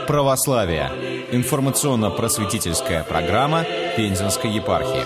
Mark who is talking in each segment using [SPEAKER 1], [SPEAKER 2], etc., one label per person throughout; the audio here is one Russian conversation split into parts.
[SPEAKER 1] православия. Информационно-просветительская программа Пензенской епархии.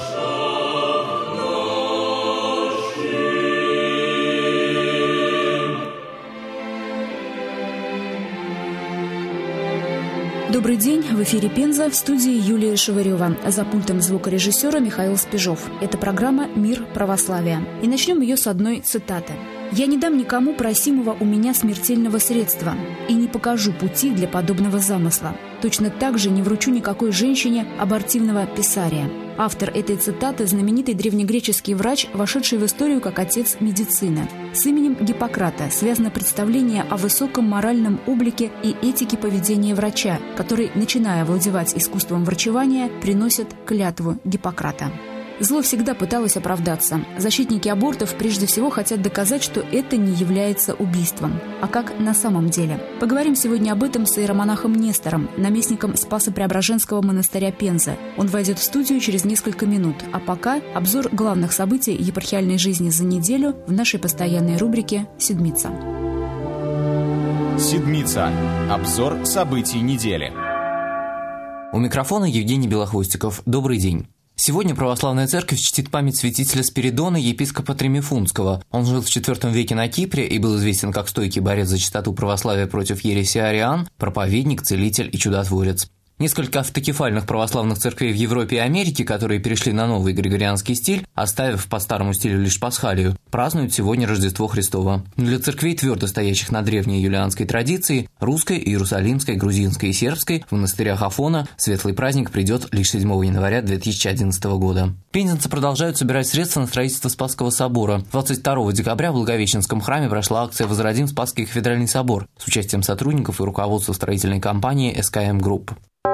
[SPEAKER 2] Добрый день, в эфире Пенза, в студии Юлия Шеварева. За пультом звукорежиссера Михаил Спежов. Это программа «Мир православия». И начнем ее с одной цитаты. «Я не дам никому просимого у меня смертельного средства и не покажу пути для подобного замысла. Точно так же не вручу никакой женщине абортивного писария». Автор этой цитаты – знаменитый древнегреческий врач, вошедший в историю как отец медицины. С именем Гиппократа связано представление о высоком моральном облике и этике поведения врача, который, начиная овладевать искусством врачевания, приносит клятву Гиппократа. Зло всегда пыталось оправдаться. Защитники абортов прежде всего хотят доказать, что это не является убийством. А как на самом деле? Поговорим сегодня об этом с иеромонахом Нестором, наместником Спасо-Преображенского монастыря Пенза. Он войдет в студию через несколько минут. А пока обзор главных событий епархиальной жизни за неделю в нашей постоянной рубрике «Седмица».
[SPEAKER 1] Седмица. Обзор событий недели.
[SPEAKER 3] У микрофона Евгений Белохвостиков. Добрый день. Сегодня православная церковь чтит память святителя Спиридона, епископа Тремифунского. Он жил в IV веке на Кипре и был известен как стойкий борец за чистоту православия против ереси ариан, проповедник, целитель и чудотворец. Несколько автокефальных православных церквей в Европе и Америке, которые перешли на новый григорианский стиль, оставив по старому стилю лишь Пасхалию, празднуют сегодня Рождество Христово. Для церквей, твердо стоящих на древней юлианской традиции, русской, иерусалимской, грузинской и сербской, в монастырях Афона светлый праздник придет лишь 7 января 2011 года. Пензенцы продолжают собирать средства на строительство Спасского собора. 22 декабря в Благовещенском храме прошла акция «Возродим Спасский кафедральный собор» с участием сотрудников и руководства строительной компании СКМ Групп.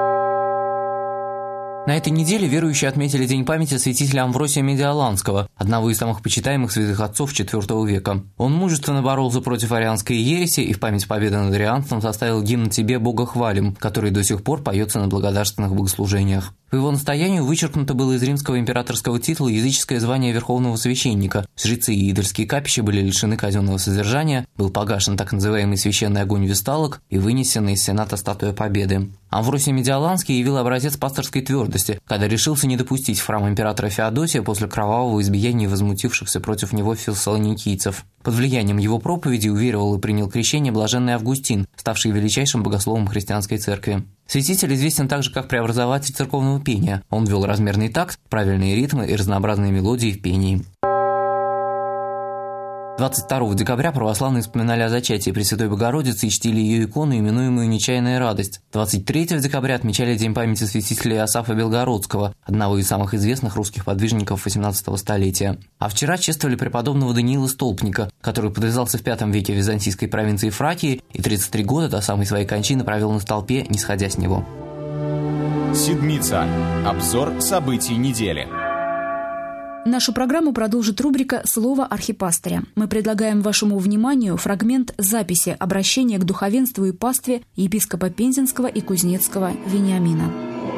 [SPEAKER 3] На этой неделе верующие отметили День памяти святителя Амвросия Медиоланского, одного из самых почитаемых святых отцов IV века. Он мужественно боролся против арианской ереси и в память победы над арианством составил гимн «Тебе, Бога хвалим», который до сих пор поется на благодарственных богослужениях. По его настоянию вычеркнуто было из римского императорского титула языческое звание верховного священника. Жрецы и идольские капища были лишены казенного содержания, был погашен так называемый священный огонь весталок и вынесена из сената статуя Победы. Амвросий Медиоланский явил образец пасторской твердости, когда решился не допустить в храм императора Феодосия после кровавого избиения возмутившихся против него фессалоникийцев. Под влиянием его проповеди уверовал и принял крещение блаженный Августин, ставший величайшим богословом христианской церкви. Святитель известен также как преобразователь церковного пения. Он ввел размерный такт, правильные ритмы и разнообразные мелодии в пении. 22 декабря православные вспоминали о зачатии Пресвятой Богородицы и чтили ее икону, именуемую «Нечаянная радость». 23 декабря отмечали День памяти святителя Иосафа Белгородского, одного из самых известных русских подвижников XVIII столетия. А вчера чествовали преподобного Даниила Столпника, который подвязался в V веке в византийской провинции Фракии и 33 года до самой своей кончины провел на столпе, не сходя с него.
[SPEAKER 1] Седмица. Обзор событий недели.
[SPEAKER 2] Нашу программу продолжит рубрика «Слово архипастыря». Мы предлагаем вашему вниманию фрагмент записи обращения к духовенству и пастве епископа Пензенского и Кузнецкого Вениамина.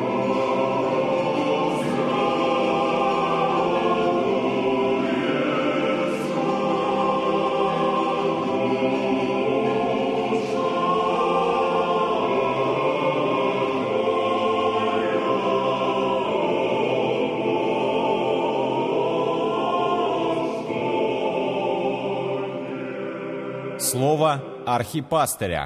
[SPEAKER 1] Слово архипастыря.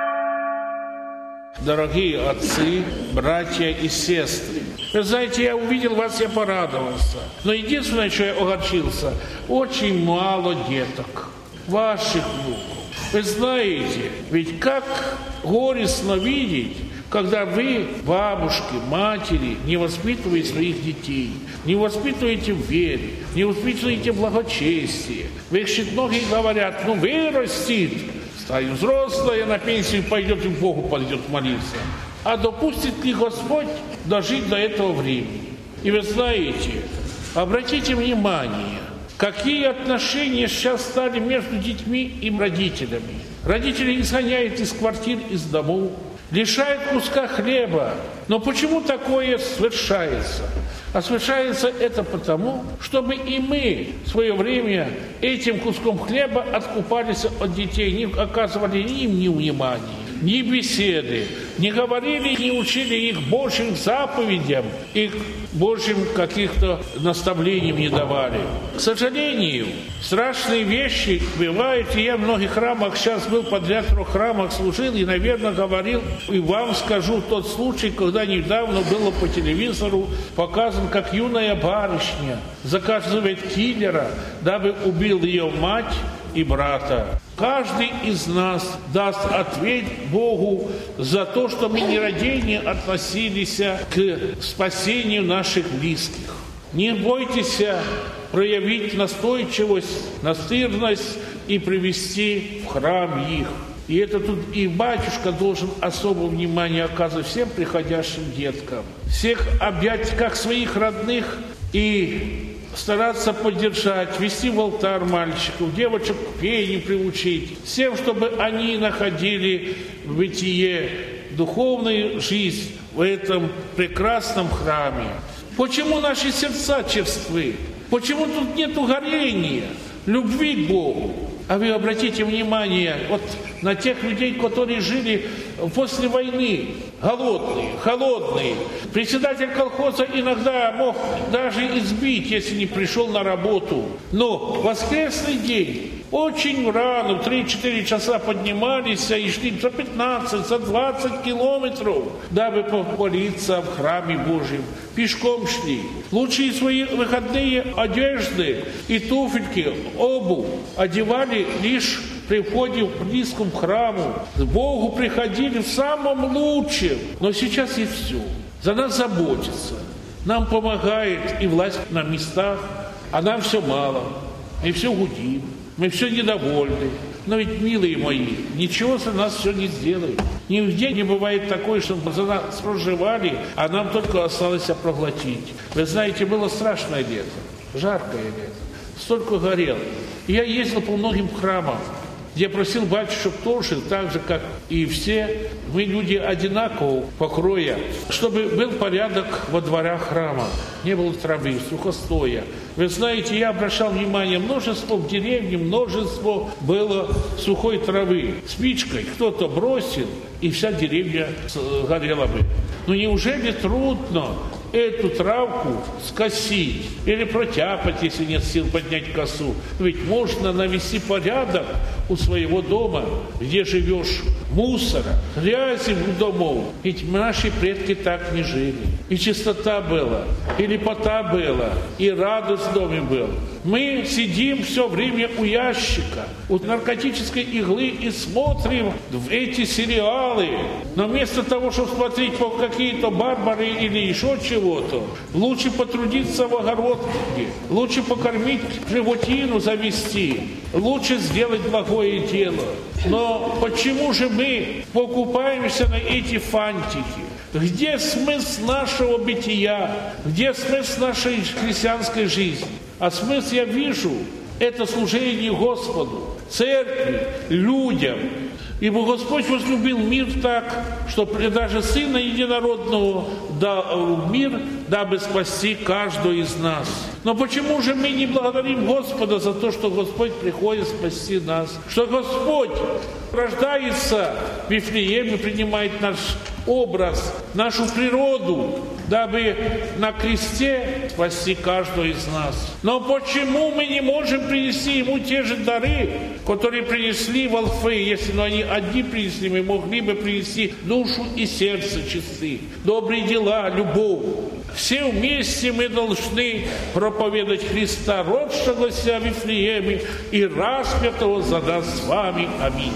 [SPEAKER 4] Дорогие отцы, братья и сестры, вы знаете, я увидел вас, я порадовался. Но единственное, что я огорчился, очень мало деток, ваших внуков. Вы знаете, ведь как горестно видеть, когда вы, бабушки, матери, не воспитываете своих детей, не воспитываете в вере, не воспитываете благочестие. Вы многие говорят, вырастет, станет взрослая, на пенсию пойдет и к Богу пойдет молиться. А допустит ли Господь дожить до этого времени? И вы знаете, обратите внимание, какие отношения сейчас стали между детьми и родителями. Родители изгоняют из квартир, из домов, лишают куска хлеба. Но почему такое совершается? А совершается это потому, чтобы и мы в свое время этим куском хлеба откупались от детей, не оказывали им ни внимания, ни беседы. не говорили, не учили их Божьим заповедям, их Божьим каких-то наставлениям не давали. К сожалению, страшные вещи бывают, и я в многих храмах, сейчас был подряд в 3 храмах, служил, и, наверное, говорил, и вам скажу тот случай, когда недавно было по телевизору показан, как юная барышня заказывает киллера, дабы убил ее мать и брата. Каждый из нас даст ответ Богу за то, что мы нерадение относились к спасению наших близких. Не бойтесь проявить настойчивость, настырность и привести в храм их. И это тут и батюшка должен особое внимание оказывать всем приходящим деткам. Всех объять как своих родных и стараться поддержать, вести в алтарь мальчиков, девочек к пению приучить, всем, чтобы они находили в бытие духовную жизнь в этом прекрасном храме. Почему наши сердца черствы? Почему тут нету горения, любви к Богу? А вы обратите внимание вот на тех людей, которые жили после войны, голодные, холодные. Председатель колхоза иногда мог даже избить, если не пришел на работу. Но в воскресный день очень рано, в 3-4 часа поднимались и шли за 15, за 20 километров, дабы помолиться в храме Божьем. Пешком шли. Лучшие свои выходные одежды и туфельки, обувь одевали лишь при входе в близком храму. К Богу приходили в самом лучшем. Но сейчас и все. За нас заботится. Нам помогает и власть на местах, а нам все мало. Мы все гудим, мы все недовольны. Но ведь, милые мои, ничего за нас все не сделает. Нигде не бывает такое, чтобы за нас проживали, а нам только осталось проглотить. Вы знаете, было страшное лето, жаркое лето, столько горело. И я ездил по многим храмам, где просил батюшек тоже, так же, как и все, мы люди одинакового покроя, чтобы был порядок во дворах храма, не было травы, сухостоя. Вы знаете, я обращал внимание, множество в деревне, множество было сухой травы. Спичкой кто-то бросил, и вся деревня горела бы. Но неужели трудно эту травку скосить или протяпать, если нет сил поднять косу? Ведь можно навести порядок у своего дома, где живешь, мусора, грязи в домов. Ведь наши предки так не жили. И чистота была, и лепота была, и радость в доме была. Мы сидим все время у ящика, у наркотической иглы и смотрим в эти сериалы. Но вместо того, чтобы смотреть по какие-то барбары или еще чего-то, лучше потрудиться в огородке, лучше покормить животину, завести, лучше сделать благое дело. Но почему же мы покупаемся на эти фантики? Где смысл нашего бытия? Где смысл нашей христианской жизни? А смысл я вижу – это служение Господу, церкви, людям. Ибо Господь возлюбил мир так, что даже Сына Единородного дал в мир, дабы спасти каждого из нас. Но почему же мы не благодарим Господа за то, что Господь приходит спасти нас? Что Господь рождается в Вифлееме, принимает наш образ, нашу природу, дабы на кресте спасти каждого из нас. Но почему мы не можем принести Ему те же дары, которые принесли волхвы? Если они одни принесли, мы могли бы принести душу и сердце чисты, добрые дела, любовь. Все вместе мы должны проповедовать Христа, родшегося в Вифлееме и распятого за нас с вами. Аминь.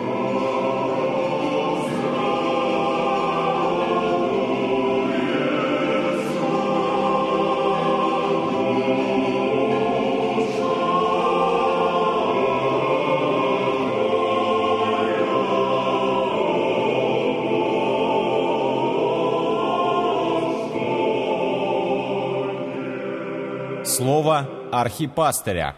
[SPEAKER 1] Слово архипастыря.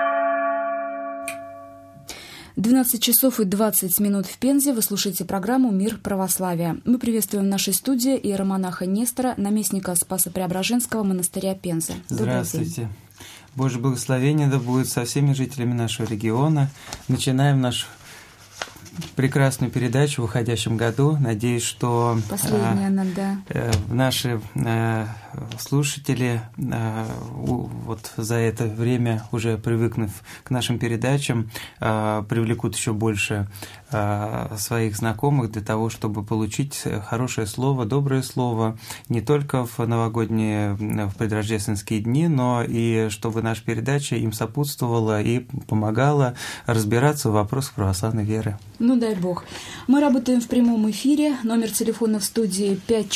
[SPEAKER 2] 12 часов и 20 минут в Пензе. Вы слушаете программу «Мир православия». Мы приветствуем в нашей студии иеромонаха Нестора, наместника Спасо-Преображенского монастыря Пенза.
[SPEAKER 5] Здравствуйте. Божье благословение да будет со всеми жителями нашего региона. Начинаем наш прекрасную передачу в уходящем году. Надеюсь, что
[SPEAKER 2] последняя она, да.
[SPEAKER 5] Наши слушатели вот за это время, уже привыкнув к нашим передачам, привлекут еще больше своих знакомых для того, чтобы получить хорошее слово, доброе слово не только в новогодние, в предрождественские дни, но и чтобы наша передача им сопутствовала и помогала разбираться в вопросах православной веры.
[SPEAKER 2] Ну, дай бог. Мы работаем в прямом эфире. Номер телефона в студии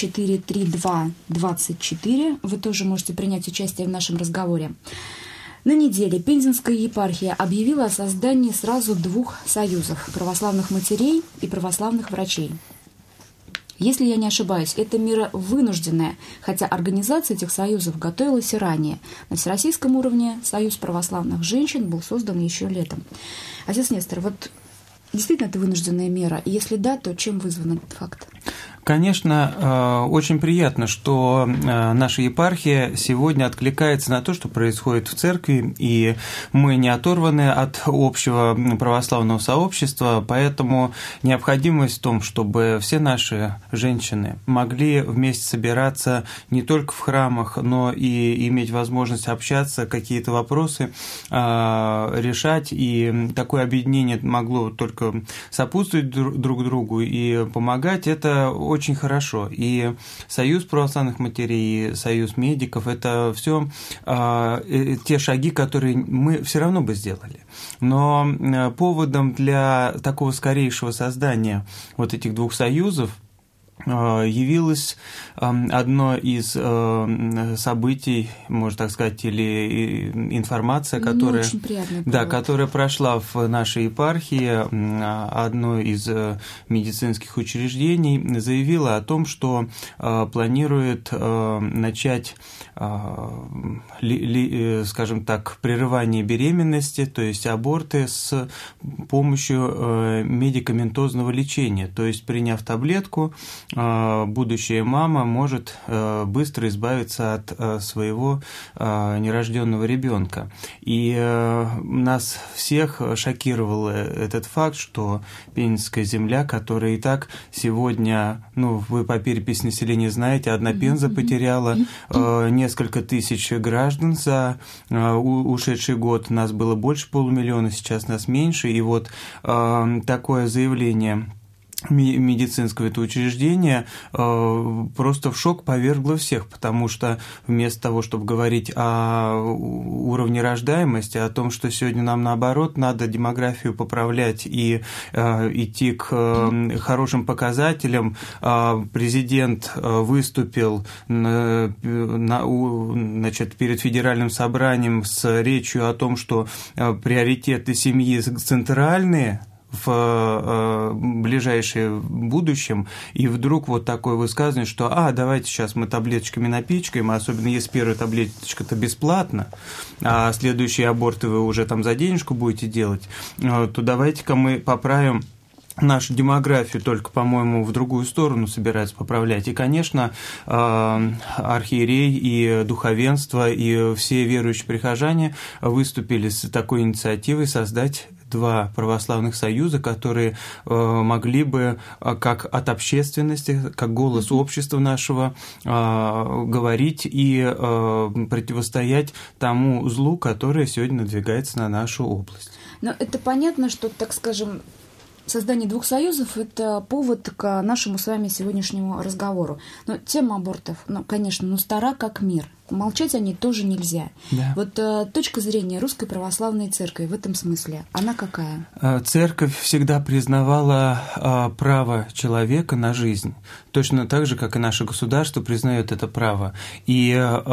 [SPEAKER 2] 5432-24. Вы тоже можете принять участие в нашем разговоре. На неделе Пензенская епархия объявила о создании сразу 2 союзов – православных матерей и православных врачей. Если я не ошибаюсь, это мера вынужденная, хотя организация этих союзов готовилась и ранее. На всероссийском уровне Союз православных женщин был создан еще летом. Отец Нестор, вот действительно это вынужденная мера? И если да, то чем вызван этот факт?
[SPEAKER 5] Конечно, очень приятно, что наша епархия сегодня откликается на то, что происходит в церкви, и мы не оторваны от общего православного сообщества, поэтому необходимость в том, чтобы все наши женщины могли вместе собираться не только в храмах, но и иметь возможность общаться, какие-то вопросы решать, и такое объединение могло только сопутствовать друг другу и помогать. Это очень хорошо. И Союз православных матерей, и Союз медиков – это все те шаги, которые мы все равно бы сделали. Но поводом для такого скорейшего создания вот этих 2 союзов явилось одно из событий, можно так сказать, или информация, которая прошла в нашей епархии. Одно из медицинских учреждений заявило о том, что планирует начать, скажем так, прерывание беременности, то есть аборты с помощью медикаментозного лечения. То есть, приняв таблетку, будущая мама может быстро избавиться от своего нерожденного ребенка. И нас всех шокировал этот факт, что Пензенская земля, которая и так сегодня, вы по переписи населения знаете, одна Пенза потеряла несколько тысяч граждан за ушедший год. Нас было больше 500 000, сейчас нас меньше. И вот такое заявление медицинского этого учреждения просто в шок повергло всех, потому что вместо того, чтобы говорить о уровне рождаемости, о том, что сегодня нам наоборот надо демографию поправлять и идти к хорошим показателям, президент выступил перед федеральным собранием с речью о том, что приоритеты семьи центральные в ближайшее будущем, и вдруг вот такое высказывание, что давайте сейчас мы таблеточками напичкаем, особенно если первая таблеточка-то бесплатно, а следующие аборты вы уже там за денежку будете делать, то давайте-ка мы поправим нашу демографию, только, по-моему, в другую сторону собираются поправлять. И, конечно, архиерей и духовенство, и все верующие прихожане выступили с такой инициативой создать 2 православных союза, которые могли бы как от общественности, как голос общества нашего говорить и противостоять тому злу, которое сегодня надвигается на нашу область.
[SPEAKER 2] Но это понятно, что, так скажем, создание 2 союзов – это повод к нашему с вами сегодняшнему разговору. Но тема абортов, конечно, стара как мир. Молчать о ней тоже нельзя. Да. Вот точка зрения Русской Православной Церкви в этом смысле, она какая?
[SPEAKER 5] Церковь всегда признавала право человека на жизнь, точно так же, как и наше государство признает это право. И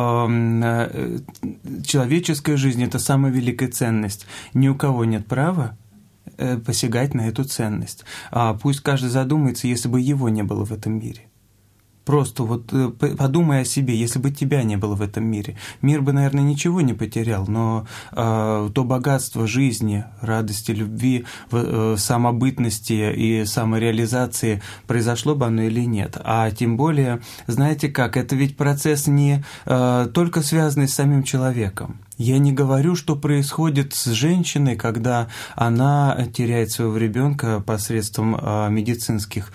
[SPEAKER 5] человеческая жизнь – это самая великая ценность. Ни у кого нет права посягать на эту ценность. Пусть каждый задумается, если бы его не было в этом мире. Просто вот подумай о себе, если бы тебя не было в этом мире. Мир бы, наверное, ничего не потерял, но то богатство жизни, радости, любви, самобытности и самореализации, произошло бы оно или нет. А тем более, знаете как, это ведь процесс не только связанный с самим человеком. Я не говорю, что происходит с женщиной, когда она теряет своего ребенка посредством медицинских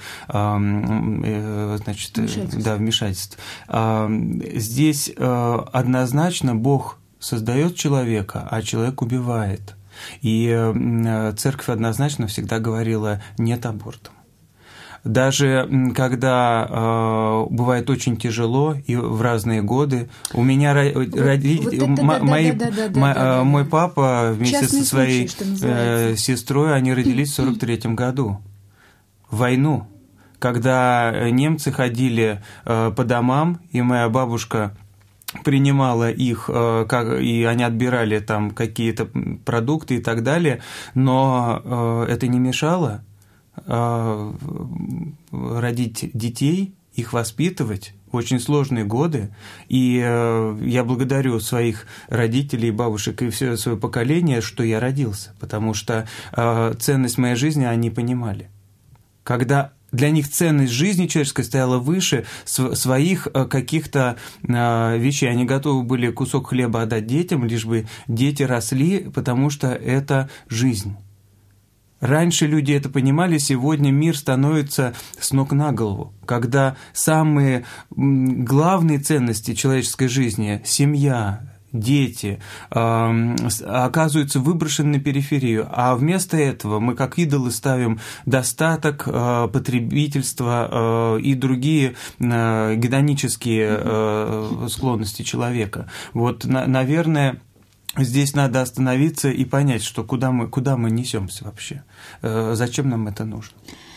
[SPEAKER 5] вмешательств. Здесь однозначно Бог создает человека, а человек убивает. И церковь однозначно всегда говорила «нет абортам». Даже когда бывает очень тяжело и в разные годы, у меня мой папа вместе со своей сестрой, они родились в 1943 году, в войну, когда немцы ходили по домам, и моя бабушка принимала их, и они отбирали там какие-то продукты и так далее, но это не мешало родить детей, их воспитывать в очень сложные годы. И я благодарю своих родителей, бабушек и все свое поколение, что я родился, потому что ценность моей жизни они понимали. Когда для них ценность жизни человеческой стояла выше своих каких-то вещей. Они готовы были кусок хлеба отдать детям, лишь бы дети росли, потому что это жизнь. Раньше люди это понимали, сегодня мир становится с ног на голову, когда самые главные ценности человеческой жизни – семья, дети оказываются выброшены на периферию, а вместо этого мы как идолы ставим достаток, потребительство и другие гедонические склонности человека. Вот, наверное, здесь надо остановиться и понять, что куда мы несемся вообще, зачем нам это нужно.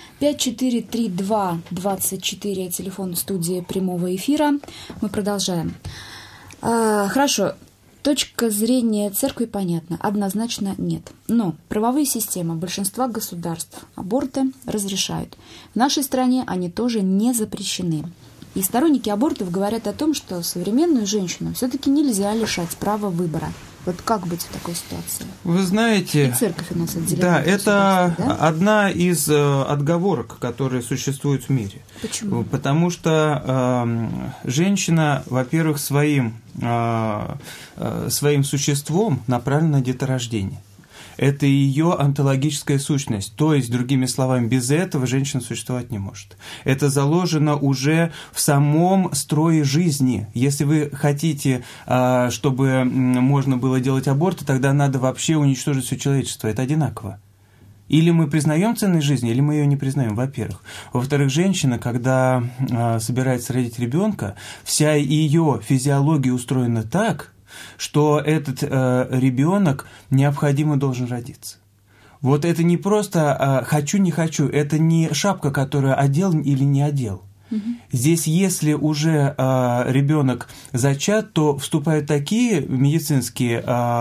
[SPEAKER 2] 5432-24, телефон студии прямого эфира. Мы продолжаем. Хорошо, точка зрения церкви понятна, однозначно нет. Но правовые системы большинства государств аборты разрешают. В нашей стране они тоже не запрещены. И сторонники абортов говорят о том, что современную женщину все-таки нельзя лишать права выбора. Вот как быть в такой ситуации?
[SPEAKER 5] Вы знаете,
[SPEAKER 2] и церковь у нас отделяет.
[SPEAKER 5] Да, это одна из отговорок, которые существуют в мире.
[SPEAKER 2] Почему?
[SPEAKER 5] Потому что женщина, во-первых, своим существом направлена на деторождение. Это ее онтологическая сущность. То есть, другими словами, без этого женщина существовать не может. Это заложено уже в самом строе жизни. Если вы хотите, чтобы можно было делать аборты, тогда надо вообще уничтожить все человечество. Это одинаково. Или мы признаем ценность жизни, или мы ее не признаем, во-первых. Во-вторых, женщина, когда собирается родить ребенка, вся ее физиология устроена так, что этот ребенок необходимо должен родиться. Вот это не просто «хочу, не хочу», это не шапка, которую одел или не одел. Здесь, если уже ребенок зачат, то вступают такие медицинские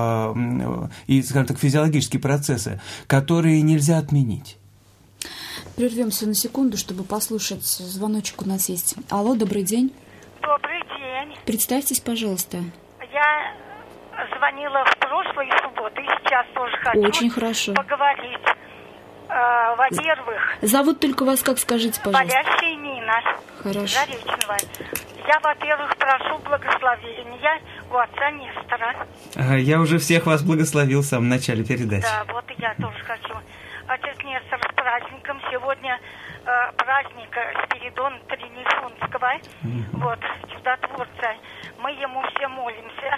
[SPEAKER 5] и, скажем так, физиологические процессы, которые нельзя отменить.
[SPEAKER 2] Прервемся на секунду, чтобы послушать. Звоночек у нас есть. Алло, добрый день.
[SPEAKER 6] Добрый день.
[SPEAKER 2] Представьтесь, пожалуйста.
[SPEAKER 6] Я звонила в прошлую субботу и сейчас тоже хочу
[SPEAKER 2] Очень хорошо.
[SPEAKER 6] Поговорить. Во-первых...
[SPEAKER 2] Зовут только вас, как скажите, пожалуйста?
[SPEAKER 6] Болящая Нина.
[SPEAKER 2] Хорошо.
[SPEAKER 6] Заречного. Я, во-первых, прошу благословения у отца Нестора.
[SPEAKER 5] Я уже всех вас благословил в самом начале передачи.
[SPEAKER 6] Да, вот и я тоже хочу. Отец Нестор, с праздником. Сегодня праздник Спиридона Тринифунского. Вот, чудотворца. Мы ему все молимся.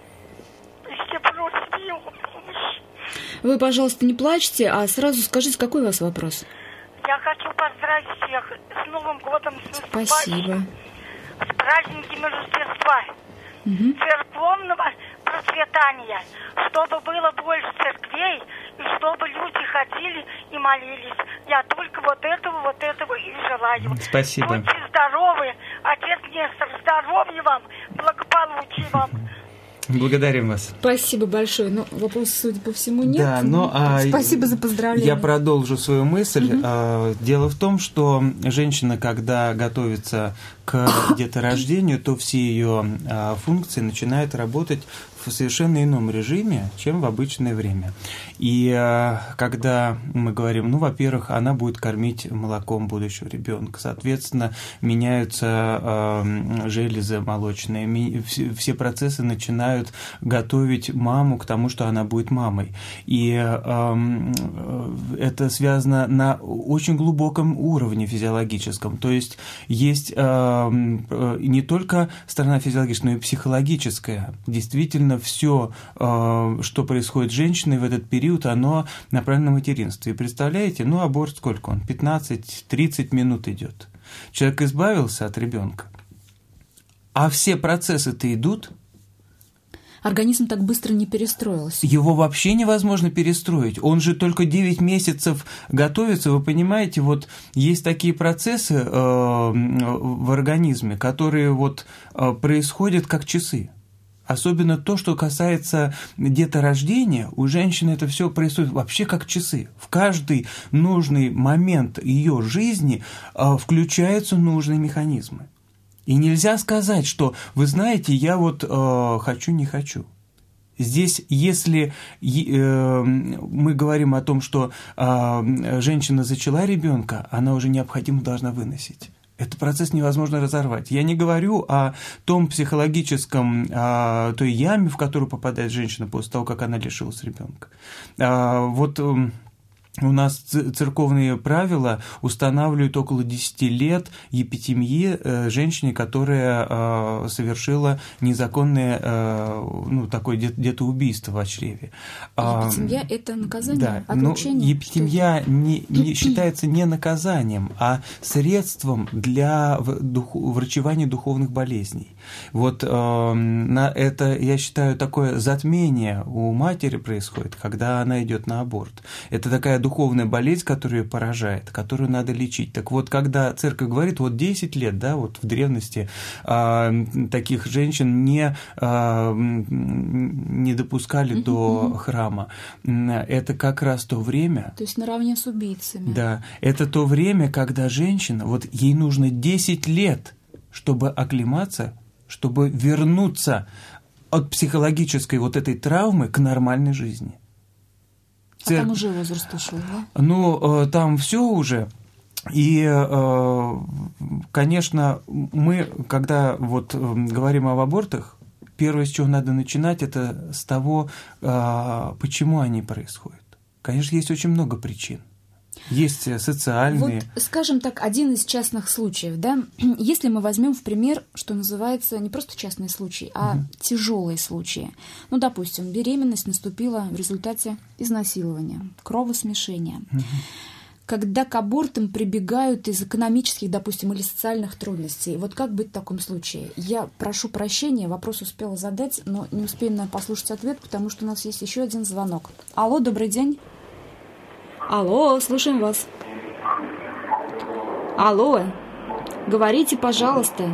[SPEAKER 6] И все просим его помощи.
[SPEAKER 2] Вы, пожалуйста, не плачьте, а сразу скажите, какой у вас вопрос?
[SPEAKER 6] Я хочу поздравить всех с Новым годом, с
[SPEAKER 2] Спасибо.
[SPEAKER 6] С праздниками Рождества, церковного процветания, чтобы было больше церквей, и чтобы люди ходили и молились. Я только вот этого и желаю.
[SPEAKER 5] Спасибо.
[SPEAKER 6] Будьте здоровы, отец Нестор, здоровья вам, благополучия вам.
[SPEAKER 5] Благодарим вас.
[SPEAKER 2] Спасибо большое. Но вопроса, судя по всему, нет.
[SPEAKER 5] Да, но,
[SPEAKER 2] спасибо за поздравления.
[SPEAKER 5] Я продолжу свою мысль. Дело в том, что женщина, когда готовится к деторождению, то все ее функции начинают работать в совершенно ином режиме, чем в обычное время. И когда мы говорим, во-первых, она будет кормить молоком будущего ребенка, соответственно, меняются железы молочные, все процессы начинают начинают готовить маму к тому, что она будет мамой. И это связано на очень глубоком уровне физиологическом. То есть есть не только сторона физиологическая, но и психологическая. Действительно, все, что происходит с женщиной в этот период, оно направлено на материнство. И представляете, аборт сколько он? 15-30 минут идет. Человек избавился от ребенка, а все процессы-то идут.
[SPEAKER 2] Организм так быстро не перестроился.
[SPEAKER 5] Его вообще невозможно перестроить. Он же только 9 месяцев готовится. Вы понимаете, вот есть такие процессы в организме, которые вот происходят как часы. Особенно то, что касается деторождения, у женщины это все происходит вообще как часы. В каждый нужный момент ее жизни включаются нужные механизмы. И нельзя сказать, что, вы знаете, я вот хочу, не хочу. Здесь, если мы говорим о том, что женщина зачала ребенка, она уже необходимо должна выносить. Этот процесс невозможно разорвать. Я не говорю о том психологическом, той яме, в которую попадает женщина после того, как она лишилась ребенка. Вот у нас церковные правила устанавливают около 10 лет епитемьи женщине, которая совершила незаконное, такое детоубийство в чреве.
[SPEAKER 2] Епитемья – это наказание?
[SPEAKER 5] Да,
[SPEAKER 2] отлучение?
[SPEAKER 5] Но епитемья не считается не наказанием, а средством для врачевания духовных болезней. Вот это, я считаю, такое затмение у матери происходит, когда она идет на аборт. Это такая духовная болезнь, которая ее поражает, которую надо лечить. Так вот, когда церковь говорит, вот 10 лет, да, вот в древности таких женщин не допускали до храма, это как раз то время...
[SPEAKER 2] То есть наравне с убийцами.
[SPEAKER 5] Да, это то время, когда женщина, вот ей нужно 10 лет, чтобы оклематься, чтобы вернуться от психологической вот этой травмы к нормальной жизни.
[SPEAKER 2] Там уже возраст ушел, да?
[SPEAKER 5] Там все уже. И, конечно, мы, когда вот говорим об абортах, первое, с чего надо начинать, это с того, почему они происходят. Конечно, есть очень много причин. Есть социальные.
[SPEAKER 2] Вот, скажем так, один из частных случаев, да, если мы возьмем в пример, что называется, не просто частные случаи, а тяжелые случаи. Допустим, беременность наступила в результате изнасилования, кровосмешения. Когда к абортам прибегают из экономических, допустим, или социальных трудностей. Вот как быть в таком случае? Я прошу прощения, вопрос успела задать, но не успеем послушать ответ, потому что у нас есть еще один звонок. Алло, добрый день. Алло, слушаем вас. Алло, говорите, пожалуйста.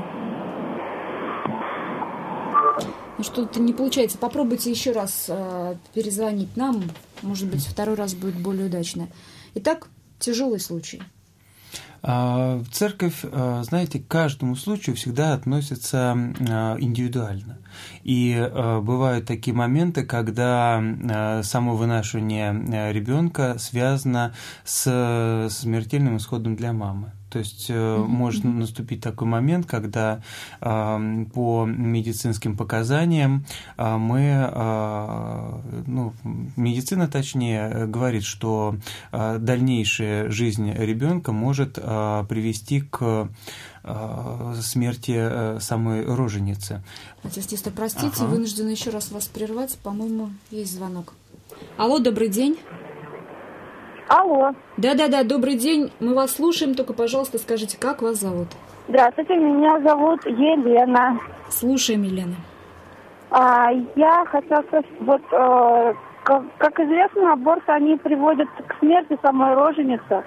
[SPEAKER 2] Что-то не получается. Попробуйте еще раз перезвонить нам. Может быть, второй раз будет более удачно. Итак, тяжелый случай.
[SPEAKER 5] Церковь, знаете, к каждому случаю всегда относится индивидуально. И бывают такие моменты, когда само вынашивание ребенка связано с смертельным исходом для мамы. То есть может наступить такой момент, когда по медицинским показаниям медицина, точнее, говорит, что дальнейшая жизнь ребенка может привести к смерти самой роженицы.
[SPEAKER 2] Отец Тесто, простите, вынуждена еще раз вас прервать. По-моему, есть звонок. Алло, добрый день.
[SPEAKER 7] Алло.
[SPEAKER 2] Да, добрый день. Мы вас слушаем, только, пожалуйста, скажите, как вас зовут?
[SPEAKER 7] Здравствуйте, меня зовут Елена.
[SPEAKER 2] Слушаем, Елена.
[SPEAKER 7] Я хотела сказать, вот, как известно, аборты, они приводят к смерти самой роженицы.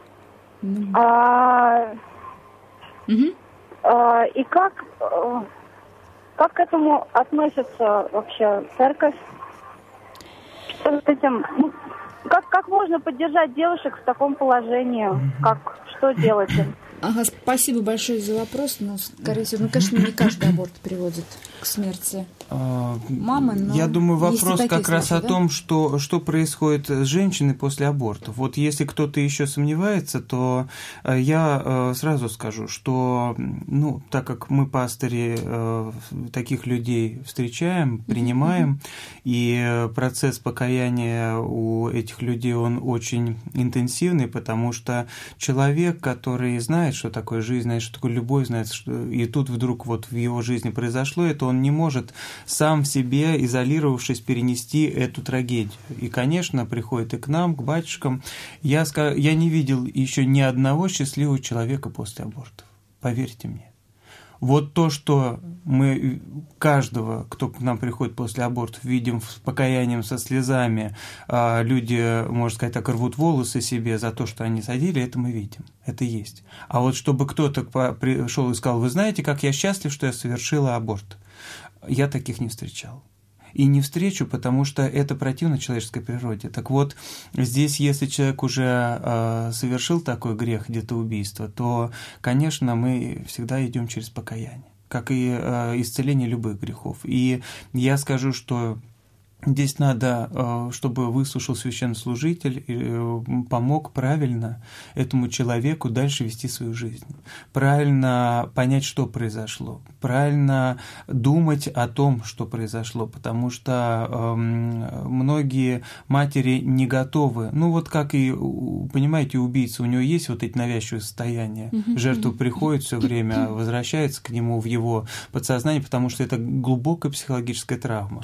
[SPEAKER 7] И как к этому относится вообще церковь? Что с этим... Как можно поддержать девушек в таком положении? Что делать им?
[SPEAKER 2] Спасибо большое за вопрос. Но, скорее всего, конечно, не каждый аборт приводит к смерти мамы, но
[SPEAKER 5] я думаю, вопрос как раз
[SPEAKER 2] случаи,
[SPEAKER 5] о том, что происходит с женщиной после абортов. Вот если кто-то еще сомневается, то я сразу скажу, что, так как мы, пастыри, таких людей встречаем, принимаем, и процесс покаяния у этих людей, он очень интенсивный, потому что человек, который знает, что такое жизнь, знает, что такое любовь, знает, что и тут вдруг вот в его жизни произошло это, он не может сам в себе, изолировавшись, перенести эту трагедию. И, конечно, приходит и к нам, к батюшкам. Я не видел еще ни одного счастливого человека после абортов. Поверьте мне. Вот то, что мы каждого, кто к нам приходит после абортов, видим с покаянием, со слезами, люди, можно сказать так, рвут волосы себе за то, что они садили, это мы видим, это есть. А вот чтобы кто-то пришел и сказал: вы знаете, как я счастлив, что я совершила аборт, я таких не встречал. И не встречу, потому что это противно человеческой природе. Так вот, здесь, если человек уже совершил такой грех, где-то убийство, то, конечно, мы всегда идем через покаяние, как и исцеление любых грехов. И я скажу, что здесь надо, чтобы выслушал священнослужитель и помог правильно этому человеку дальше вести свою жизнь, правильно понять, что произошло, правильно думать о том, что произошло, потому что многие матери не готовы. Вот как и, понимаете, убийца, у него есть вот эти навязчивые состояния. Жертва приходит все время, возвращается к нему в его подсознание, потому что это глубокая психологическая травма.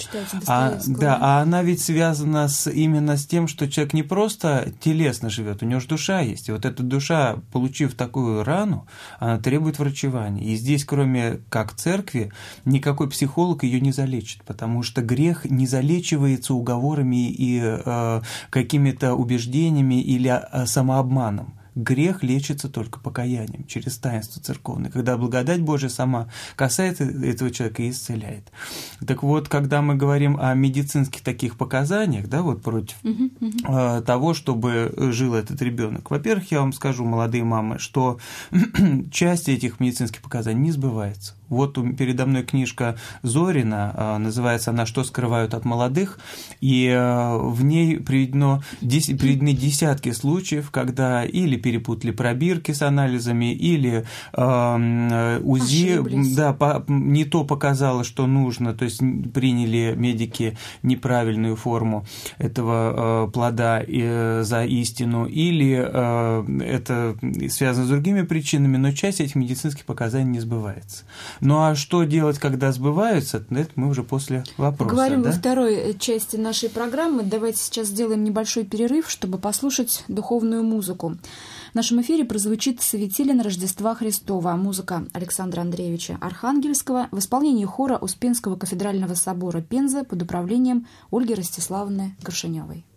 [SPEAKER 5] А она ведь связана именно с тем, что человек не просто телесно живет, у него же душа есть. И вот эта душа, получив такую рану, она требует врачевания. И здесь, кроме как церкви, никакой психолог ее не залечит, потому что грех не залечивается уговорами и какими-то убеждениями или самообманом. Грех лечится только покаянием, через таинство церковное, когда благодать Божия сама касается этого человека и исцеляет. Так вот, когда мы говорим о медицинских таких показаниях, да, вот против того, чтобы жил этот ребенок, во-первых, я вам скажу, молодые мамы, что часть этих медицинских показаний не сбывается. Вот передо мной книжка Зорина, называется она «Что скрывают от молодых», и в ней приведены десятки случаев, когда или перепутали пробирки с анализами, или УЗИ не то показало, что нужно, то есть приняли медики неправильную форму этого плода за истину, или это связано с другими причинами, но часть этих медицинских показаний не сбывается. Ну а что делать, когда сбываются, это мы уже после вопроса.
[SPEAKER 2] Поговорим во второй части нашей программы. Давайте сейчас сделаем небольшой перерыв, чтобы послушать духовную музыку. В нашем эфире прозвучит «Светилен Рождества Христова», музыка Александра Андреевича Архангельского в исполнении хора Успенского кафедрального собора Пензы под управлением Ольги Ростиславовны Горшеневой.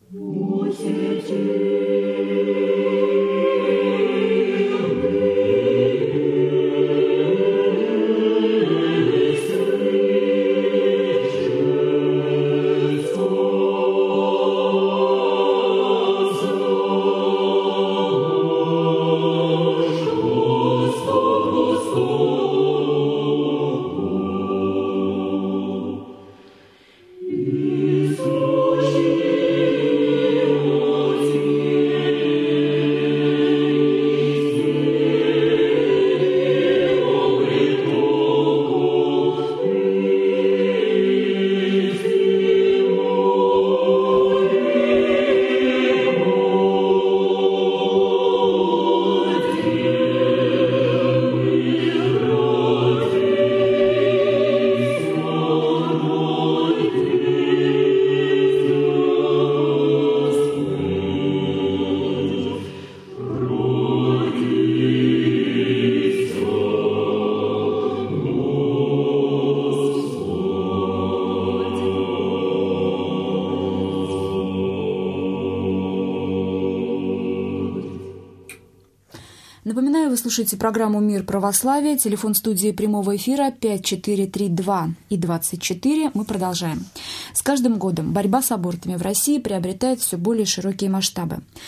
[SPEAKER 2] Напоминаю, вы слушаете программу «Мир православия». Телефон студии прямого эфира 5432 и 24. Мы продолжаем. С каждым годом борьба с абортами в России приобретает все более широкие масштабы.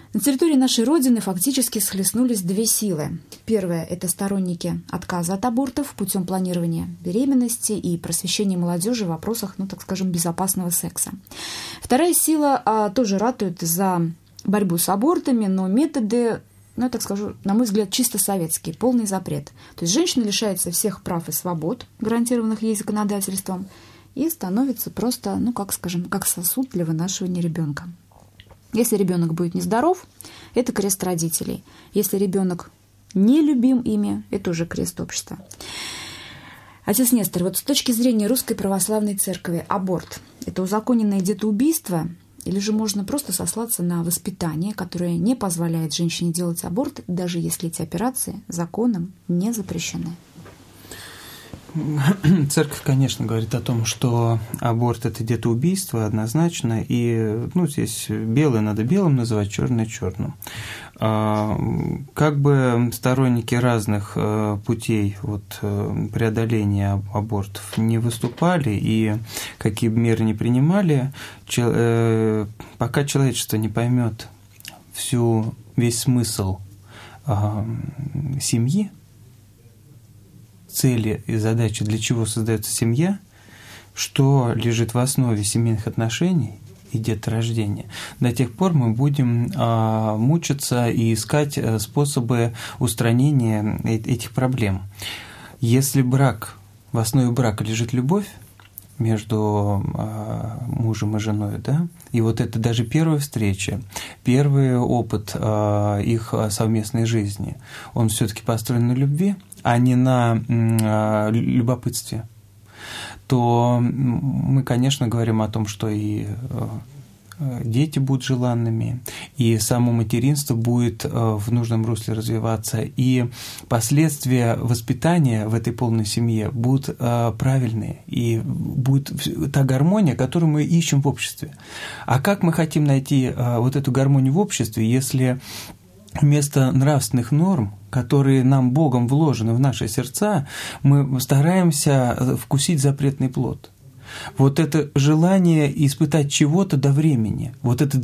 [SPEAKER 2] На территории нашей Родины фактически схлестнулись две силы. Первая – это сторонники отказа от абортов путем планирования беременности и просвещения молодежи в вопросах, так скажем, безопасного секса. Вторая сила тоже ратует за борьбу с абортами, но методы, так скажу, на мой взгляд, чисто советские, полный запрет. То есть женщина лишается всех прав и свобод, гарантированных ей законодательством, и становится просто, как сосуд для вынашивания ребенка. Если ребенок будет нездоров, это крест родителей. Если ребенок не любим ими, это уже крест общества. Отец Нестор, с точки зрения Русской Православной Церкви, аборт – это узаконенное детоубийство, или же можно просто сослаться на воспитание, которое не позволяет женщине делать аборт, даже если эти операции законом не запрещены?
[SPEAKER 5] Церковь, конечно, говорит о том, что аборт – это детоубийство однозначно, и здесь белое надо белым называть, черное – черным. Как бы сторонники разных путей преодоления абортов не выступали и какие бы меры не принимали, пока человечество не поймет весь смысл семьи, цели и задачи, для чего создается семья, что лежит в основе семейных отношений и деторождения, до тех пор мы будем мучиться и искать способы устранения этих проблем. Если в основе брака лежит любовь между мужем и женой, и это даже первая встреча, первый опыт их совместной жизни, он все-таки построен на любви, а не на любопытстве, то мы, конечно, говорим о том, что и дети будут желанными, и само материнство будет в нужном русле развиваться, и последствия воспитания в этой полной семье будут правильные, и будет та гармония, которую мы ищем в обществе. А как мы хотим найти эту гармонию в обществе, если вместо нравственных норм, которые нам Богом вложены в наши сердца, мы стараемся вкусить запретный плод? Это желание испытать чего-то до времени, этот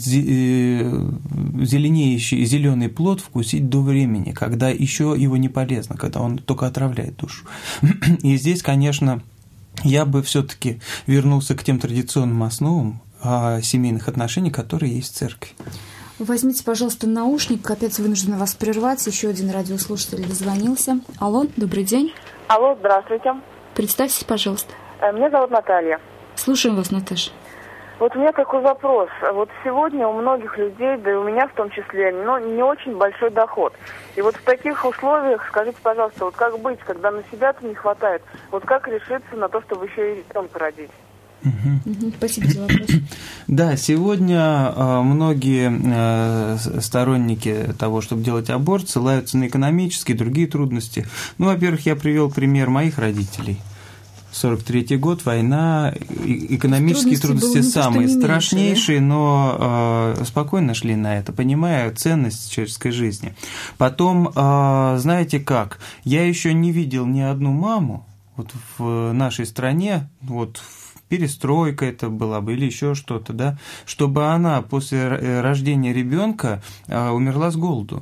[SPEAKER 5] зеленеющий зеленый плод вкусить до времени, когда еще его не полезно, когда он только отравляет душу. И здесь, конечно, я бы все-таки вернулся к тем традиционным основам семейных отношений, которые есть в церкви.
[SPEAKER 2] Возьмите, пожалуйста, наушник. Опять вынуждена вас прервать. Еще один радиослушатель дозвонился. Алло, добрый день.
[SPEAKER 8] Алло, здравствуйте.
[SPEAKER 2] Представьтесь, пожалуйста.
[SPEAKER 8] Меня зовут Наталья.
[SPEAKER 2] Слушаем вас, Наташа.
[SPEAKER 8] У меня такой вопрос. Сегодня у многих людей, да и у меня в том числе, не очень большой доход. И в таких условиях, скажите, пожалуйста, как быть, когда на себя-то не хватает? Как решиться на то, чтобы еще и ребенка родить?
[SPEAKER 2] Спасибо за вопрос.
[SPEAKER 5] Да, сегодня многие сторонники того, чтобы делать аборт, ссылаются на экономические и другие трудности. Во-первых, я привел пример моих родителей. 43-й год, война, экономические трудности самые страшнейшие, но спокойно шли на это, понимая ценность человеческой жизни. Потом, знаете как, я еще не видел ни одну маму в нашей стране, перестройка это была бы или еще что-то, чтобы она после рождения ребенка умерла с голоду.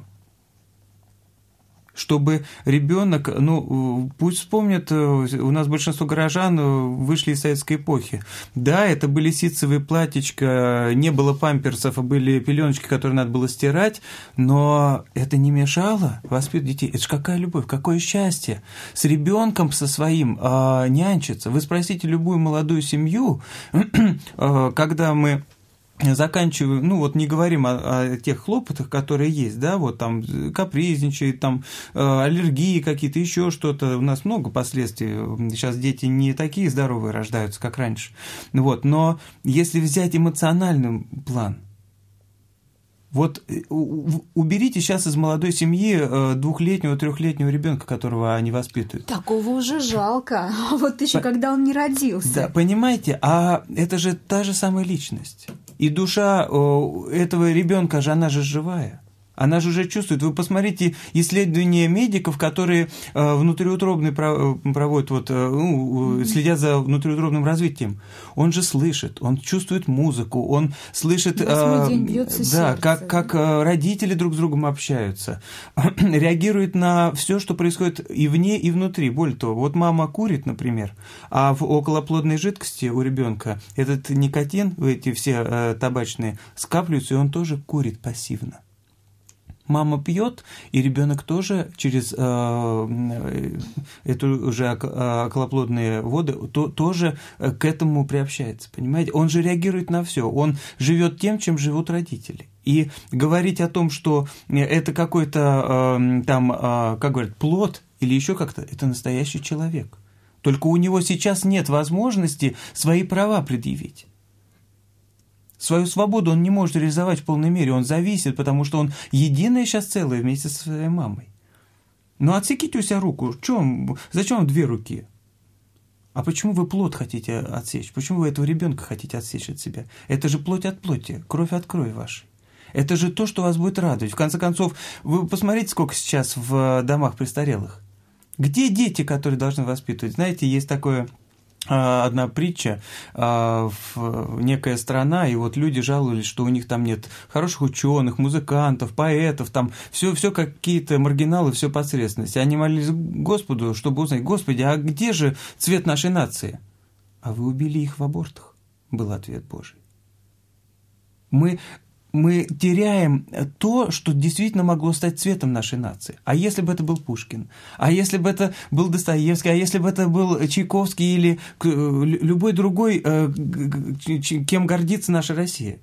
[SPEAKER 5] Чтобы ребенок, пусть вспомнят, у нас большинство горожан вышли из советской эпохи. Да, это были ситцевые платьичка, не было памперсов, а были пеленочки, которые надо было стирать, но это не мешало воспитывать детей. Это же какая любовь, какое счастье. С ребенком со своим нянчиться. Вы спросите любую молодую семью, когда мы заканчиваем, не говорим о тех хлопотах, которые есть, там капризничает, там аллергии какие-то, еще что-то, у нас много последствий, сейчас дети не такие здоровые рождаются, как раньше, но если взять эмоциональный план, уберите сейчас из молодой семьи 2-летнего, 3-летнего ребенка, которого они воспитывают.
[SPEAKER 2] Такого уже жалко, еще когда он не родился.
[SPEAKER 5] Да, понимаете, а это же та же самая личность. И душа этого ребенка, она же живая. Она же уже чувствует. Вы посмотрите исследования медиков, которые внутриутробные проводят, следят за внутриутробным развитием. Он же слышит, он чувствует музыку, он слышит, как родители друг с другом общаются, реагирует на все, что происходит и вне, и внутри. Более того, вот мама курит, например, а в околоплодной жидкости у ребенка этот никотин, эти все табачные, скапливаются, и он тоже курит пассивно. Мама пьет, и ребенок тоже через эту уже околоплодные воды тоже к этому приобщается, понимаете? Он же реагирует на все, он живет тем, чем живут родители. И говорить о том, что это какой-то как говорят, плод или еще как-то, это настоящий человек. Только у него сейчас нет возможности свои права предъявить. Свою свободу он не может реализовать в полной мере, он зависит, потому что он единое сейчас целое вместе со своей мамой. Ну, отсеките у себя руку, зачем вам 2 руки? А почему вы плоть хотите отсечь? Почему вы этого ребенка хотите отсечь от себя? Это же плоть от плоти, кровь от крови вашей. Это же то, что вас будет радовать. В конце концов, вы посмотрите, сколько сейчас в домах престарелых. Где дети, которые должны воспитывать? Знаете, есть такое... одна притча, некая страна, и вот люди жаловались, что у них там нет хороших ученых, музыкантов, поэтов, там все какие-то маргиналы, все посредственности. Они молились Господу, чтобы узнать: Господи, а где же цвет нашей нации? А вы убили их в абортах, был ответ Божий. Мы теряем то, что действительно могло стать цветом нашей нации. А если бы это был Пушкин? А если бы это был Достоевский? А если бы это был Чайковский или любой другой, кем гордится наша Россия?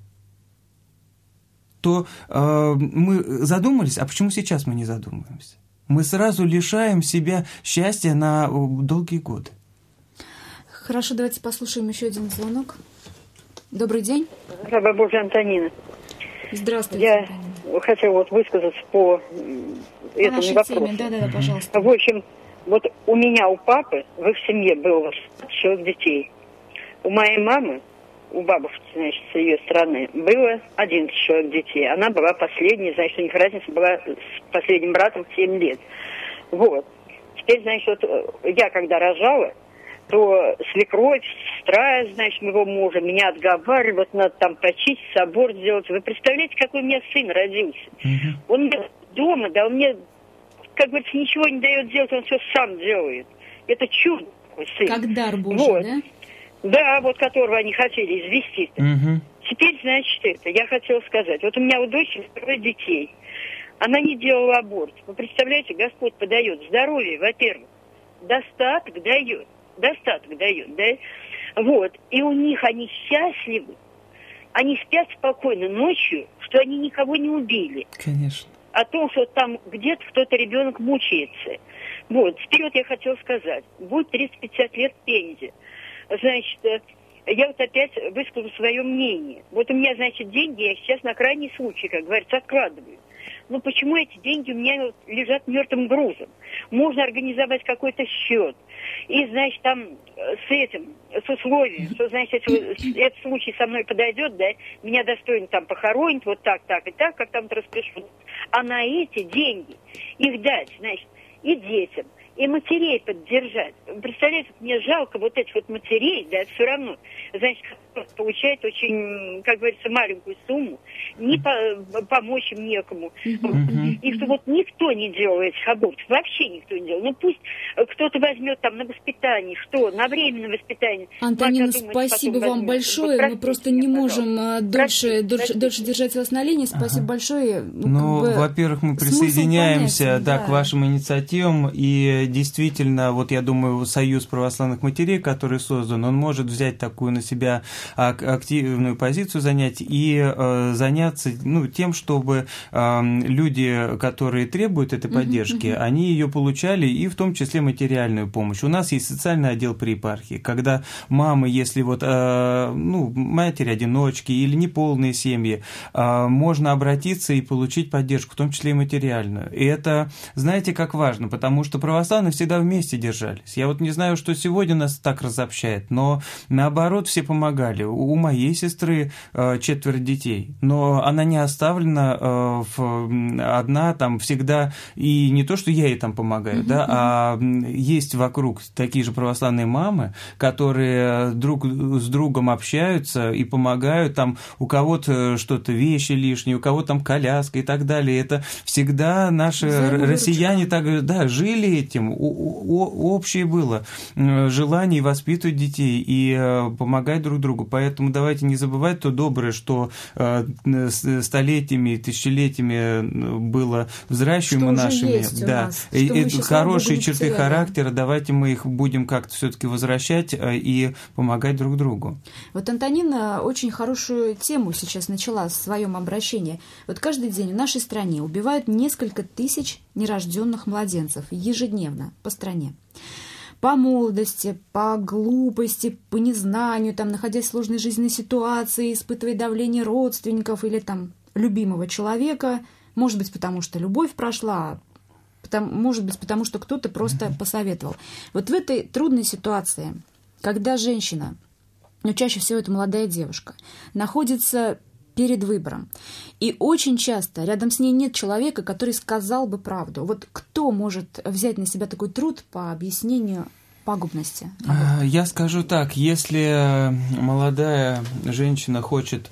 [SPEAKER 5] То мы задумались, а почему сейчас мы не задумываемся? Мы сразу лишаем себя счастья на долгие годы.
[SPEAKER 2] Хорошо, давайте послушаем еще один звонок. Добрый день.
[SPEAKER 9] Раба Божия Антонина.
[SPEAKER 2] Здравствуйте.
[SPEAKER 9] Я хотела высказаться по этому вопросу.
[SPEAKER 2] Теме. Да, пожалуйста.
[SPEAKER 9] В общем, вот у меня, у папы, в их семье было 16 человек детей. У моей мамы, у бабушки, значит, с ее стороны, было 11 человек детей. Она была последней, значит, у них разница была с последним братом 7 лет. Вот. Теперь, значит, я когда рожала, то свекровь, сестра, значит, моего мужа меня отговаривают, надо там почистить, аборт сделать. Вы представляете, какой у меня сын родился? Он дома, да, он мне, как говорится, ничего не дает делать, он все сам делает. Это чудо такой сын.
[SPEAKER 2] Как дар Божий,
[SPEAKER 9] вот.
[SPEAKER 2] Да?
[SPEAKER 9] Да, вот которого они хотели извести. Теперь, значит, я хотела сказать, вот у меня у дочери 2 детей. Она не делала аборт. Вы представляете, Господь подает здоровье, во-первых, достаток дает, да? Вот. И у них они счастливы, они спят спокойно ночью, что они никого не убили.
[SPEAKER 5] Конечно.
[SPEAKER 9] О том, что там где-то кто-то, ребенок мучается. Вот. Теперь вот я хотела сказать, будет 350 лет в Пензе. Значит, я вот опять выскажу свое мнение. Вот у меня, значит, деньги я сейчас на крайний случай, как говорится, откладываю. Но почему эти деньги у меня лежат мертвым грузом? Можно организовать какой-то счет. И, значит, там с условием, что, значит, если этот случай со мной подойдет, да, меня достойно там похоронить, вот так и так, как там распишу. А на эти деньги их дать, значит, и детям, и матерей поддержать. Представляете, мне жалко вот этих вот матерей, да, все равно, значит, получает очень, как говорится, маленькую сумму, не помочь им некому. И что вот никто не делал этих абортов, вообще никто не делал. Ну пусть кто-то возьмет там на воспитание, на временное воспитание.
[SPEAKER 2] Антонина, спасибо вам большое. Вот, мы просто не можем дольше держать вас на линии. Спасибо большое.
[SPEAKER 5] Ну, во-первых, мы присооединяемся к вашим инициативам, и действительно, вот я думаю, Союз православных матерей, который создан, он может взять такую на себя активную позицию занять и заняться тем, чтобы люди, которые требуют этой поддержки, они ее получали, и в том числе материальную помощь. У нас есть социальный отдел при епархии, когда мамы, если матери-одиночки или неполные семьи, можно обратиться и получить поддержку, в том числе и материальную. И это, знаете, как важно, потому что православные всегда вместе держались. Я вот не знаю, что сегодня нас так разобщает, но наоборот все помогали. забрали. У моей сестры 4 детей, но она не оставлена одна там всегда, и не то, что я ей там помогаю, да, а есть вокруг такие же православные мамы, которые друг с другом общаются и помогают, там у кого-то что-то, вещи лишние, у кого-то там коляска и так далее. Это всегда наши россияне так, да, жили этим, общее было желание воспитывать детей и помогать друг другу. Поэтому давайте не забывать то доброе, что столетиями, тысячелетиями было взращиваемо нашими. Да. Хорошие черты характера, давайте мы их будем как-то все-таки возвращать и помогать друг другу.
[SPEAKER 2] Вот Антонина очень хорошую тему сейчас начала в своем обращении. Вот каждый день в нашей стране убивают несколько тысяч нерожденных младенцев ежедневно по стране. По молодости, по глупости, по незнанию, там, находясь в сложной жизненной ситуации, испытывая давление родственников или там любимого человека, может быть, потому что любовь прошла, может быть, потому что кто-то просто посоветовал. Вот в этой трудной ситуации, когда женщина, но чаще всего это молодая девушка, находится перед выбором, и очень часто рядом с ней нет человека, который сказал бы правду. Вот кто может взять на себя такой труд по объяснению пагубности?
[SPEAKER 5] Я скажу так, если молодая женщина хочет,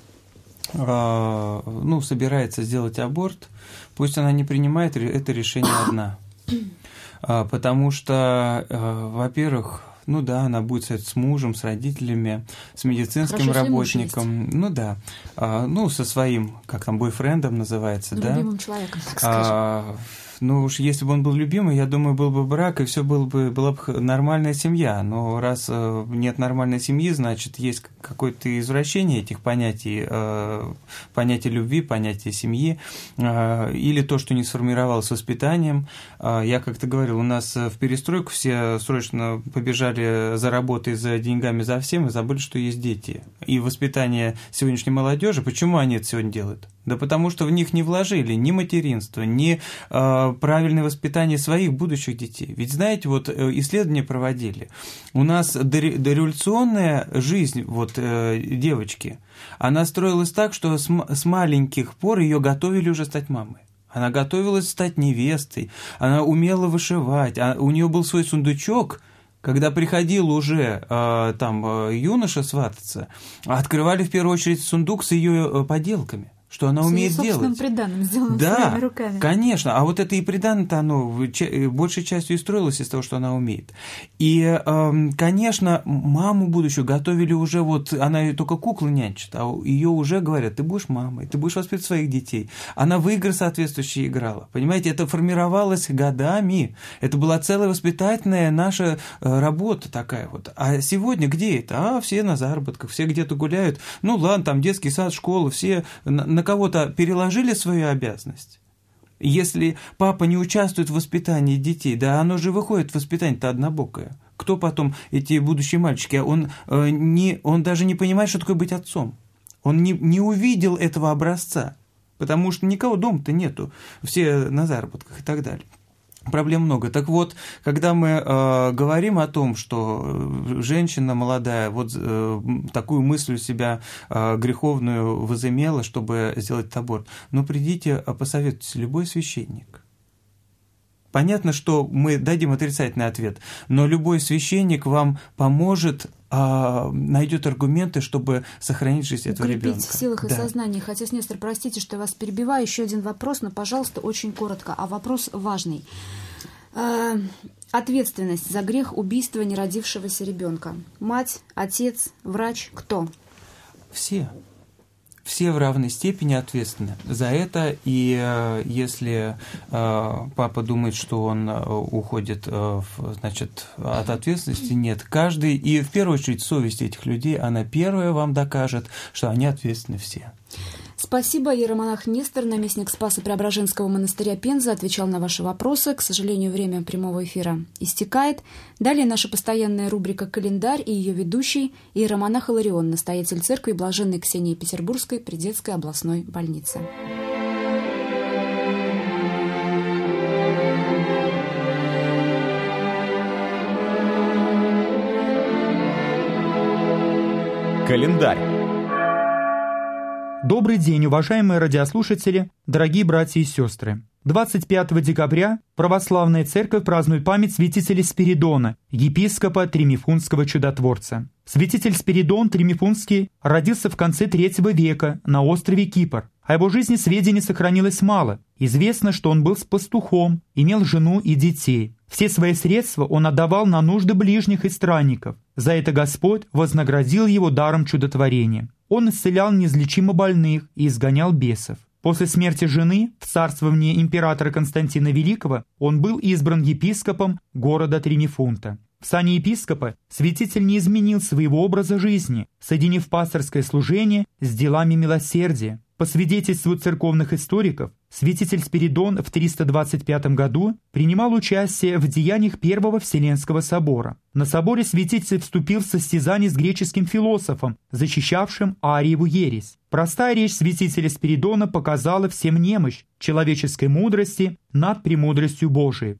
[SPEAKER 5] собирается сделать аборт, пусть она не принимает это решение одна. Потому что, во-первых, она будет с мужем, с родителями, с медицинским работником, со своим, как там, бойфрендом называется,
[SPEAKER 2] любимым человеком, так скажем.
[SPEAKER 5] Уж если бы он был любимый, я думаю, был бы брак, и все была бы нормальная семья. Но раз нет нормальной семьи, значит, есть какое-то извращение этих понятий, понятие любви, понятие семьи, или то, что не сформировалось воспитанием. Я как-то говорил, у нас в перестройку все срочно побежали за работой, за деньгами, за всем, и забыли, что есть дети. И воспитание сегодняшней молодежи, почему они это сегодня делают? Да потому что в них не вложили ни материнство, ни правильное воспитание своих будущих детей. Ведь, знаете, вот исследования проводили. У нас дореволюционная жизнь девочки, она строилась так, что с маленьких пор ее готовили уже стать мамой. Она готовилась стать невестой, она умела вышивать, у нее был свой сундучок. Когда приходил уже юноша свататься, открывали в первую очередь сундук с ее поделками, что она умеет делать. С собственным
[SPEAKER 2] приданым, сделанным своими руками.
[SPEAKER 5] Да, конечно. А вот это и приданое-то, оно большей частью и строилось из того, что она умеет. И, конечно, маму будущую готовили уже, она ее только куклы нянчит, а ее уже говорят, ты будешь мамой, ты будешь воспитывать своих детей. Она в игры соответствующие играла. Понимаете, это формировалось годами. Это была целая воспитательная наша работа такая вот. А сегодня где это? Все на заработках, все где-то гуляют. Ладно, там детский сад, школа, все на кого-то переложили свою обязанность. Если папа не участвует в воспитании детей, да оно же выходит, воспитание-то однобокое. Кто потом эти будущие мальчики? Он даже не понимает, что такое быть отцом. Он не увидел этого образца, потому что никого дома-то нету, все на заработках и так далее. Проблем много. Так вот, когда мы говорим о том, что женщина молодая такую мысль у себя греховную возымела, чтобы сделать аборт, придите, посоветуйтесь, любой священник. Понятно, что мы дадим отрицательный ответ, но любой священник вам поможет, найдет аргументы, чтобы сохранить жизнь этого ребенка.
[SPEAKER 2] Укрепить в силах и сознании. Хотя, Нестор, простите, что я вас перебиваю. Еще один вопрос, но, пожалуйста, очень коротко. А вопрос важный. Ответственность за грех убийства неродившегося ребенка. Мать, отец, врач, кто?
[SPEAKER 5] Все. Все в равной степени ответственны за это, и если папа думает, что он уходит от ответственности, нет. Каждый, и в первую очередь совесть этих людей, она первая вам докажет, что они ответственны все.
[SPEAKER 2] Спасибо. Иеромонах Нестор, наместник Спасо-Преображенского монастыря Пенза, отвечал на ваши вопросы. К сожалению, время прямого эфира истекает. Далее наша постоянная рубрика «Календарь» и ее ведущий иеромонах Иларион, настоятель церкви Блаженной Ксении Петербургской при Детской областной больнице.
[SPEAKER 1] Календарь.
[SPEAKER 10] Добрый день, уважаемые радиослушатели, дорогие братья и сестры. 25 декабря Православная Церковь празднует память святителя Спиридона, епископа Тримифунского чудотворца. Святитель Спиридон Тримифунский родился в конце III века на острове Кипр. О его жизни сведений сохранилось мало. Известно, что он был пастухом, имел жену и детей. Все свои средства он отдавал на нужды ближних и странников. За это Господь вознаградил его даром чудотворения. Он исцелял неизлечимо больных и изгонял бесов. После смерти жены, в царствовании императора Константина Великого, он был избран епископом города Тримифунта. В сане епископа святитель не изменил своего образа жизни, соединив пасторское служение с делами милосердия. По свидетельству церковных историков, святитель Спиридон в 325 году принимал участие в деяниях Первого Вселенского собора. На соборе святитель вступил в состязание с греческим философом, защищавшим Ариеву ересь. Простая речь святителя Спиридона показала всем немощь человеческой мудрости над премудростью Божией.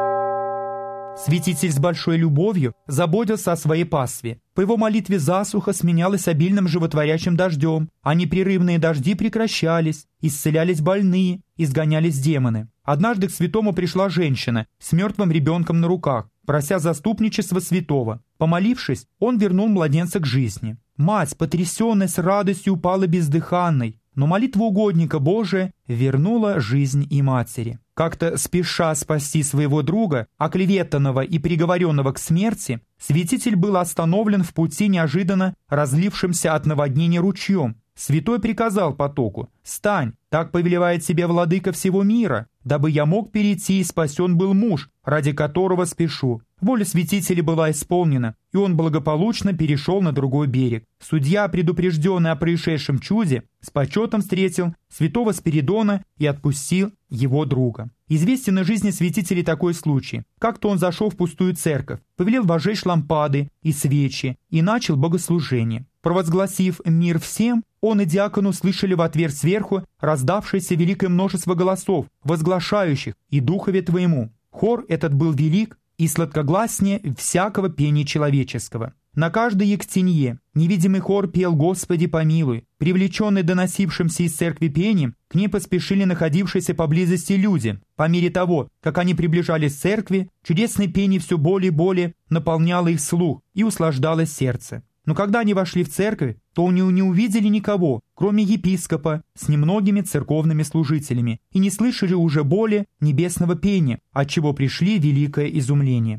[SPEAKER 10] Святитель с большой любовью заботился о своей пастве. По его молитве засуха сменялась обильным животворящим дождем, а непрерывные дожди прекращались, исцелялись больные, изгонялись демоны. Однажды к святому пришла женщина с мертвым ребенком на руках, прося заступничества святого. Помолившись, он вернул младенца к жизни. Мать, потрясенная с радостью, упала бездыханной, но молитва угодника Божия вернула жизнь и матери. Как-то спеша спасти своего друга, оклеветанного и приговоренного к смерти, святитель был остановлен в пути неожиданно разлившимся от наводнения ручьем. Святой приказал потоку: «Стань, так повелевает себе владыка всего мира, дабы я мог перейти и спасен был муж, ради которого спешу». Воля святителя была исполнена, и он благополучно перешел на другой берег. Судья, предупрежденный о происшедшем чуде, с почетом встретил святого Спиридона и отпустил его друга. Известен из жизни святителей такой случай. Как-то он зашел в пустую церковь, повелел возжечь лампады и свечи и начал богослужение. Провозгласив мир всем, он и диакон услышали в ответ сверху раздавшееся великое множество голосов, возглашающих «И духове твоему». Хор этот был велик и сладкогласнее всякого пения человеческого. На каждой ектенье невидимый хор пел «Господи помилуй». Привлеченные доносившимся из церкви пением, к ней поспешили находившиеся поблизости люди. По мере того, как они приближались к церкви, чудесное пение все более и более наполняло их слух и услаждало сердце. Но когда они вошли в церковь, то они не увидели никого, кроме епископа с немногими церковными служителями, и не слышали уже более небесного пения, отчего пришли великое изумление.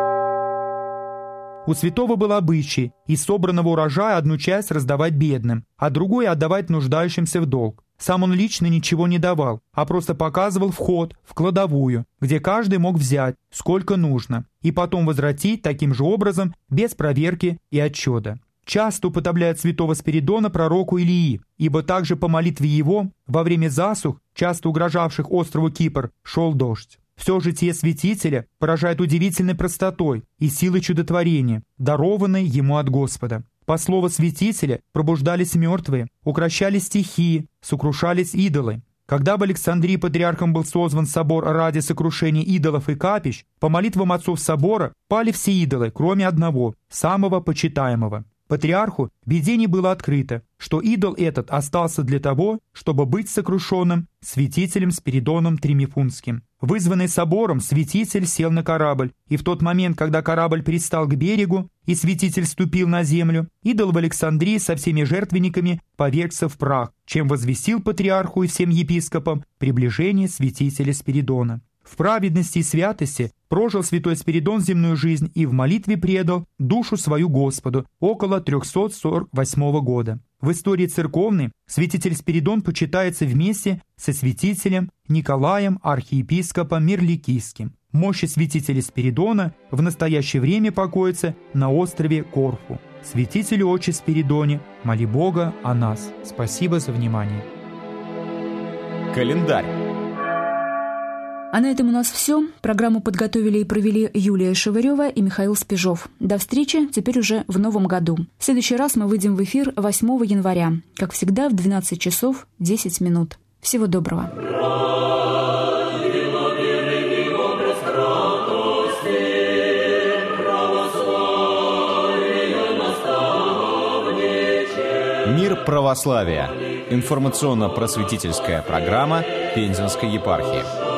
[SPEAKER 10] У святого был обычай из собранного урожая одну часть раздавать бедным, а другую отдавать нуждающимся в долг. Сам он лично ничего не давал, а просто показывал вход в кладовую, где каждый мог взять, сколько нужно, и потом возвратить таким же образом, без проверки и отчета. Часто уподобляют святого Спиридона пророку Илии, ибо также по молитве его во время засух, часто угрожавших острову Кипр, шел дождь. Все житие святителя поражает удивительной простотой и силой чудотворения, дарованной ему от Господа. По слову святителя пробуждались мертвые, укрощались стихии, сокрушались идолы. Когда в Александрии патриархом был созван собор ради сокрушения идолов и капищ, по молитвам отцов собора пали все идолы, кроме одного, самого почитаемого. Патриарху в видении было открыто, что идол этот остался для того, чтобы быть сокрушенным святителем Спиридоном Тримифунским. Вызванный собором, святитель сел на корабль, и в тот момент, когда корабль пристал к берегу, и святитель ступил на землю, идол в Александрии со всеми жертвенниками повергся в прах, чем возвестил патриарху и всем епископам приближение святителя Спиридона. В праведности и святости прожил святой Спиридон земную жизнь и в молитве предал душу свою Господу около 348 года. В истории церковной святитель Спиридон почитается вместе со святителем Николаем архиепископом Мирликийским. Мощи святителя Спиридона в настоящее время покоятся на острове Корфу. Святителю Отче Спиридоне, моли Бога о нас. Спасибо за внимание.
[SPEAKER 1] Календарь.
[SPEAKER 2] А на этом у нас все. Программу подготовили и провели Юлия Шеварева и Михаил Спежов. До встречи теперь уже в новом году. В следующий раз мы выйдем в эфир 8 января. Как всегда, в 12 часов 10 минут. Всего доброго.
[SPEAKER 1] Мир православия. Информационно-просветительская программа Пензенской епархии.